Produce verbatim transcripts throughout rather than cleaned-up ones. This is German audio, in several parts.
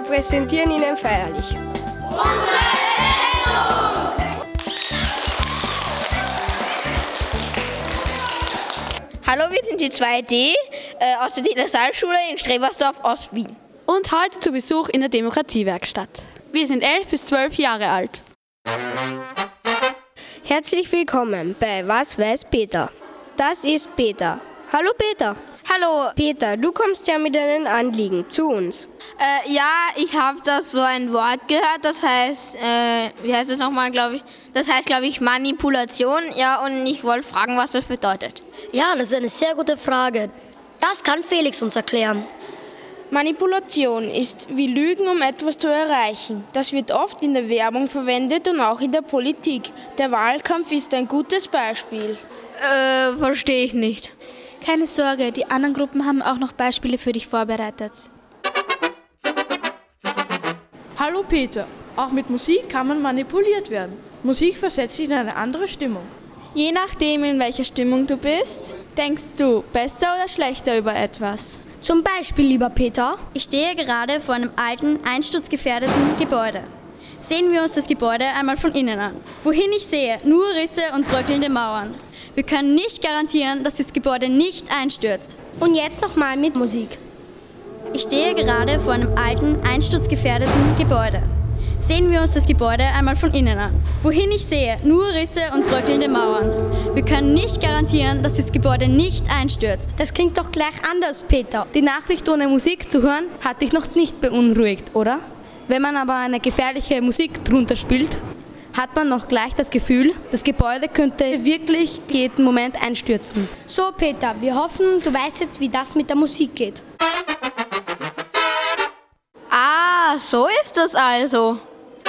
präsentieren Ihnen feierlich unsere Sendung! Hallo, wir sind die zwei D äh, aus der De La Salle-Schule in Strebersdorf, Ost-Wien. Und heute zu Besuch in der Demokratiewerkstatt. Wir sind elf bis zwölf Jahre alt. Herzlich willkommen bei Was weiß Peter? Das ist Peter. Hallo Peter. Hallo. Peter, du kommst ja mit deinen Anliegen zu uns. Äh, ja, ich habe da so ein Wort gehört, das heißt, äh, wie heißt das nochmal, glaube ich? Das heißt, glaube ich, Manipulation. Ja, und ich wollte fragen, was das bedeutet. Ja, das ist eine sehr gute Frage. Das kann Felix uns erklären. Manipulation ist wie Lügen, um etwas zu erreichen. Das wird oft in der Werbung verwendet und auch in der Politik. Der Wahlkampf ist ein gutes Beispiel. Äh, verstehe ich nicht. Keine Sorge, die anderen Gruppen haben auch noch Beispiele für dich vorbereitet. Hallo Peter, auch mit Musik kann man manipuliert werden. Musik versetzt dich in eine andere Stimmung. Je nachdem, in welcher Stimmung du bist, denkst du besser oder schlechter über etwas. Zum Beispiel, lieber Peter. Ich stehe gerade vor einem alten, einsturzgefährdeten Gebäude. Sehen wir uns das Gebäude einmal von innen an. Wohin ich sehe, nur Risse und bröckelnde Mauern. Wir können nicht garantieren, dass das Gebäude nicht einstürzt. Und jetzt nochmal mit Musik. Ich stehe gerade vor einem alten, einsturzgefährdeten Gebäude. Sehen wir uns das Gebäude einmal von innen an. Wohin ich sehe, nur Risse und bröckelnde Mauern. Wir können nicht garantieren, dass das Gebäude nicht einstürzt. Das klingt doch gleich anders, Peter. Die Nachricht ohne Musik zu hören, hat dich noch nicht beunruhigt, oder? Wenn man aber eine gefährliche Musik drunter spielt, hat man noch gleich das Gefühl, das Gebäude könnte wirklich jeden Moment einstürzen. So, Peter, wir hoffen, du weißt jetzt, wie das mit der Musik geht. Ah, so ist das also.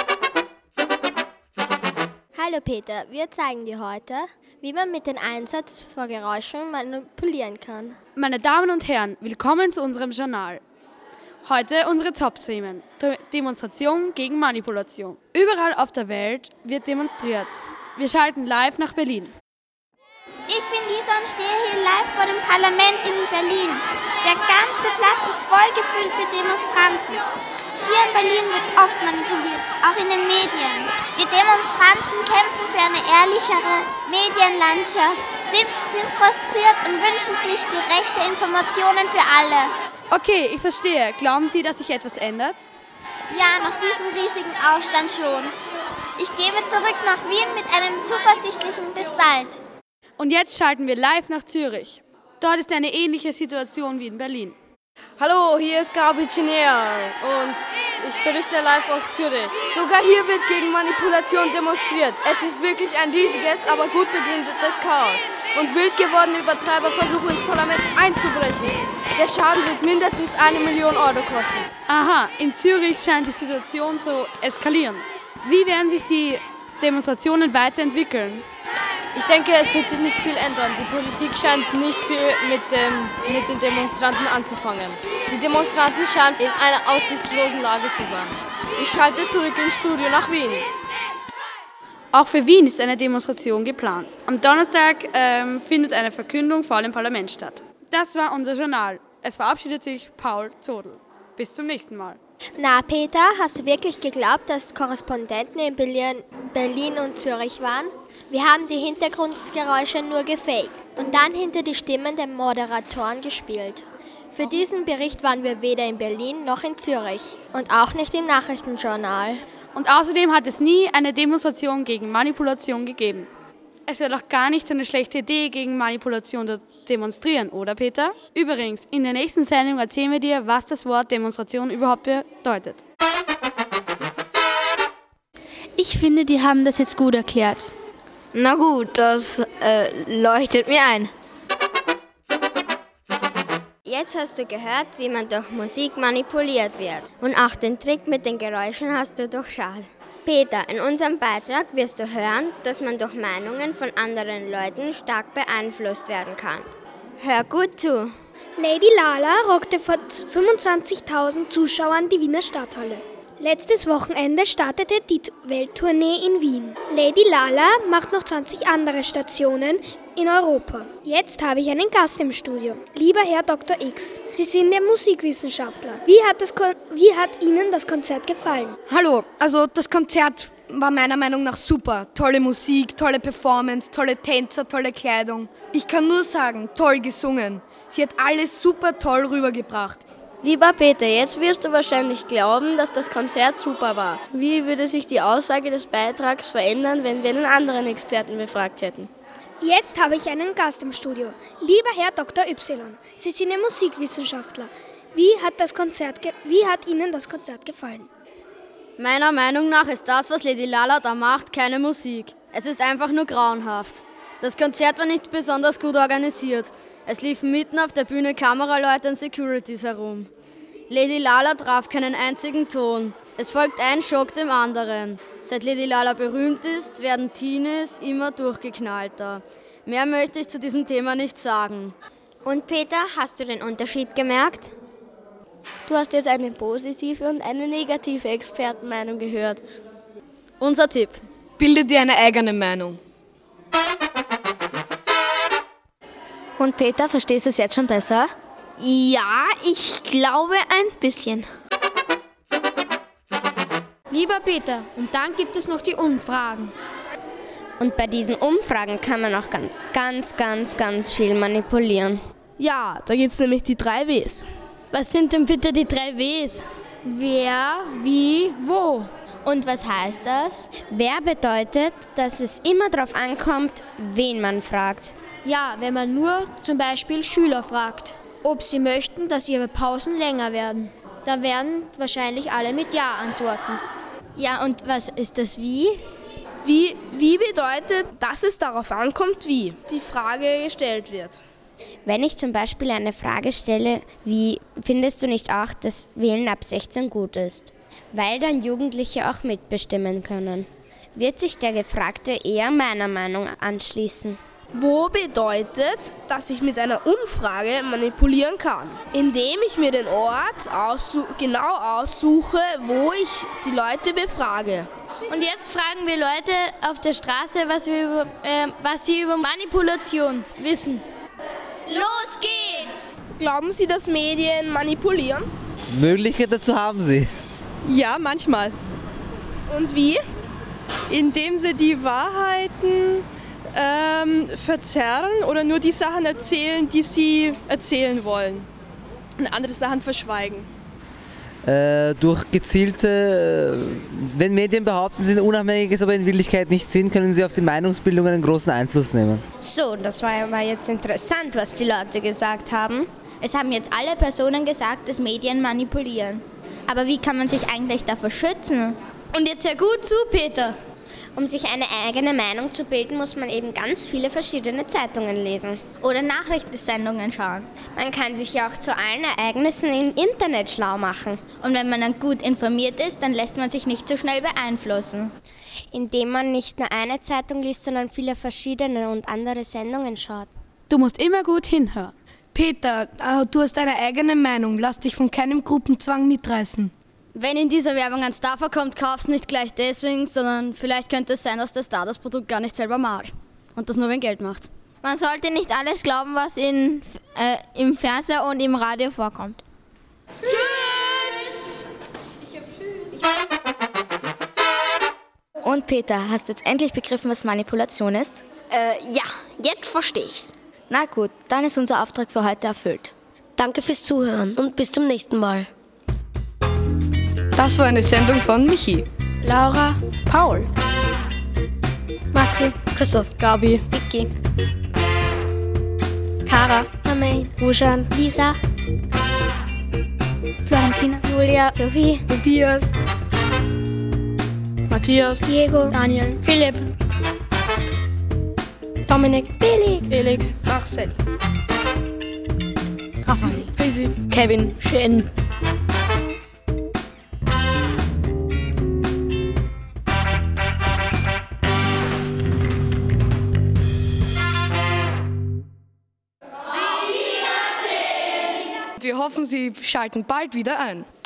Hallo Peter, wir zeigen dir heute, wie man mit dem Einsatz von Geräuschen manipulieren kann. Meine Damen und Herren, willkommen zu unserem Journal. Heute unsere Top-Themen. Demonstration gegen Manipulation. Überall auf der Welt wird demonstriert. Wir schalten live nach Berlin. Ich bin Lisa und stehe hier live vor dem Parlament in Berlin. Der ganze Platz ist voll gefüllt mit Demonstranten. Hier in Berlin wird oft manipuliert, auch in den Medien. Die Demonstranten kämpfen für eine ehrlichere Medienlandschaft, sind, sind frustriert und wünschen sich gerechte Informationen für alle. Okay, ich verstehe. Glauben Sie, dass sich etwas ändert? Ja, nach diesem riesigen Aufstand schon. Ich gebe zurück nach Wien mit einem zuversichtlichen Bis bald. Und jetzt schalten wir live nach Zürich. Dort ist eine ähnliche Situation wie in Berlin. Hallo, hier ist Gabi Cinea und ich berichte live aus Zürich. Sogar hier wird gegen Manipulation demonstriert. Es ist wirklich ein riesiges, aber gut begründetes Chaos. Und wild gewordene Übertreiber versuchen ins Parlament einzubrechen. Der Schaden wird mindestens eine Million Euro kosten. Aha, in Zürich scheint die Situation zu eskalieren. Wie werden sich die Demonstrationen weiterentwickeln? Ich denke, es wird sich nicht viel ändern. Die Politik scheint nicht viel mit, dem, mit den Demonstranten anzufangen. Die Demonstranten scheinen in einer aussichtslosen Lage zu sein. Ich schalte zurück ins Studio nach Wien. Auch für Wien ist eine Demonstration geplant. Am Donnerstag ähm, findet eine Verkündung vor dem Parlament statt. Das war unser Journal. Es verabschiedet sich Paul Zodl. Bis zum nächsten Mal. Na Peter, hast du wirklich geglaubt, dass Korrespondenten in Berlin, Berlin und Zürich waren? Wir haben die Hintergrundgeräusche nur gefaked und dann hinter die Stimmen der Moderatoren gespielt. Für diesen Bericht waren wir weder in Berlin noch in Zürich und auch nicht im Nachrichtenjournal. Und außerdem hat es nie eine Demonstration gegen Manipulation gegeben. Es wäre doch gar nicht so eine schlechte Idee, gegen Manipulation zu demonstrieren, oder Peter? Übrigens, in der nächsten Sendung erzählen wir dir, was das Wort Demonstration überhaupt bedeutet. Ich finde, die haben das jetzt gut erklärt. Na gut, das äh, leuchtet mir ein. Jetzt hast du gehört, wie man durch Musik manipuliert wird. Und auch den Trick mit den Geräuschen hast du durchschaut. Peter, in unserem Beitrag wirst du hören, dass man durch Meinungen von anderen Leuten stark beeinflusst werden kann. Hör gut zu. Lady Lala rockte vor fünfundzwanzigtausend Zuschauern die Wiener Stadthalle. Letztes Wochenende startete die Welttournee in Wien. Lady Lala macht noch zwanzig andere Stationen in Europa. Jetzt habe ich einen Gast im Studio. Lieber Herr Doktor X, Sie sind der Musikwissenschaftler. Wie hat, das Kon- wie hat Ihnen das Konzert gefallen? Hallo, also das Konzert war meiner Meinung nach super. Tolle Musik, tolle Performance, tolle Tänzer, tolle Kleidung. Ich kann nur sagen, toll gesungen. Sie hat alles super toll rübergebracht. Lieber Peter, jetzt wirst du wahrscheinlich glauben, dass das Konzert super war. Wie würde sich die Aussage des Beitrags verändern, wenn wir einen anderen Experten befragt hätten? Jetzt habe ich einen Gast im Studio. Lieber Herr Doktor Y, Sie sind ein Musikwissenschaftler. Wie hat, das Konzert ge- wie hat Ihnen das Konzert gefallen? Meiner Meinung nach ist das, was Lady Lala da macht, keine Musik. Es ist einfach nur grauenhaft. Das Konzert war nicht besonders gut organisiert. Es liefen mitten auf der Bühne Kameraleute und Securities herum. Lady Lala traf keinen einzigen Ton. Es folgt ein Schock dem anderen. Seit Lady Lala berühmt ist, werden Teenies immer durchgeknallter. Mehr möchte ich zu diesem Thema nicht sagen. Und Peter, hast du den Unterschied gemerkt? Du hast jetzt eine positive und eine negative Expertenmeinung gehört. Unser Tipp: Bilde dir eine eigene Meinung. Und Peter, verstehst du es jetzt schon besser? Ja, ich glaube ein bisschen. Lieber Peter, und dann gibt es noch die Umfragen. Und bei diesen Umfragen kann man auch ganz, ganz, ganz, ganz viel manipulieren. Ja, da gibt es nämlich die drei Ws. Was sind denn bitte die drei Ws? Wer, wie, wo? Und was heißt das? Wer bedeutet, dass es immer darauf ankommt, wen man fragt. Ja, wenn man nur zum Beispiel Schüler fragt, ob sie möchten, dass ihre Pausen länger werden. Dann werden wahrscheinlich alle mit Ja antworten. Ja, und was ist das Wie? Wie, wie bedeutet, dass es darauf ankommt, wie die Frage gestellt wird. Wenn ich zum Beispiel eine Frage stelle, wie findest du nicht auch, dass Wählen ab sechzehn gut ist? Weil dann Jugendliche auch mitbestimmen können. Wird sich der Gefragte eher meiner Meinung anschließen. Wo bedeutet, dass ich mit einer Umfrage manipulieren kann, indem ich mir den Ort aussu- genau aussuche, wo ich die Leute befrage. Und jetzt fragen wir Leute auf der Straße, was, wir über, äh, was sie über Manipulation wissen. Los geht's! Glauben Sie, dass Medien manipulieren? Möglichkeit dazu haben sie. Ja, manchmal. Und wie? Indem sie die Wahrheiten ähm, verzerren oder nur die Sachen erzählen, die sie erzählen wollen. Und andere Sachen verschweigen. Äh, durch gezielte, äh, wenn Medien behaupten, sie sind unabhängig, es aber in Wirklichkeit nicht sind, können sie auf die Meinungsbildung einen großen Einfluss nehmen. So, das war aber jetzt interessant, was die Leute gesagt haben. Es haben jetzt alle Personen gesagt, dass Medien manipulieren. Aber wie kann man sich eigentlich davor schützen? Und jetzt hör gut zu, Peter. Um sich eine eigene Meinung zu bilden, muss man eben ganz viele verschiedene Zeitungen lesen. Oder Nachrichtensendungen schauen. Man kann sich ja auch zu allen Ereignissen im Internet schlau machen. Und wenn man dann gut informiert ist, dann lässt man sich nicht so schnell beeinflussen. Indem man nicht nur eine Zeitung liest, sondern viele verschiedene und andere Sendungen schaut. Du musst immer gut hinhören. Peter, äh, du hast eine eigene Meinung. Lass dich von keinem Gruppenzwang mitreißen. Wenn in dieser Werbung ein Star vorkommt, kauf's nicht gleich deswegen, sondern vielleicht könnte es sein, dass der Star das Produkt gar nicht selber mag und das nur wegen Geld macht. Man sollte nicht alles glauben, was in, äh, im Fernseher und im Radio vorkommt. Tschüss! Ich hab Tschüss. Und Peter, hast du jetzt endlich begriffen, was Manipulation ist? Äh, ja, jetzt verstehe ich's. Na gut, dann ist unser Auftrag für heute erfüllt. Danke fürs Zuhören und bis zum nächsten Mal. Das war eine Sendung von Michi, Laura, Paul, Maxi, Christoph, Gabi, Vicky, Kara, Amelie, Rushan, Lisa, Florentina, Julia, Sophie, Tobias, Matthias, Diego, Daniel, Philipp, Dominik, Felix, Felix, Marcel, Raphael, Chrissy, Kevin, Shen. Wir hoffen, Sie schalten bald wieder ein.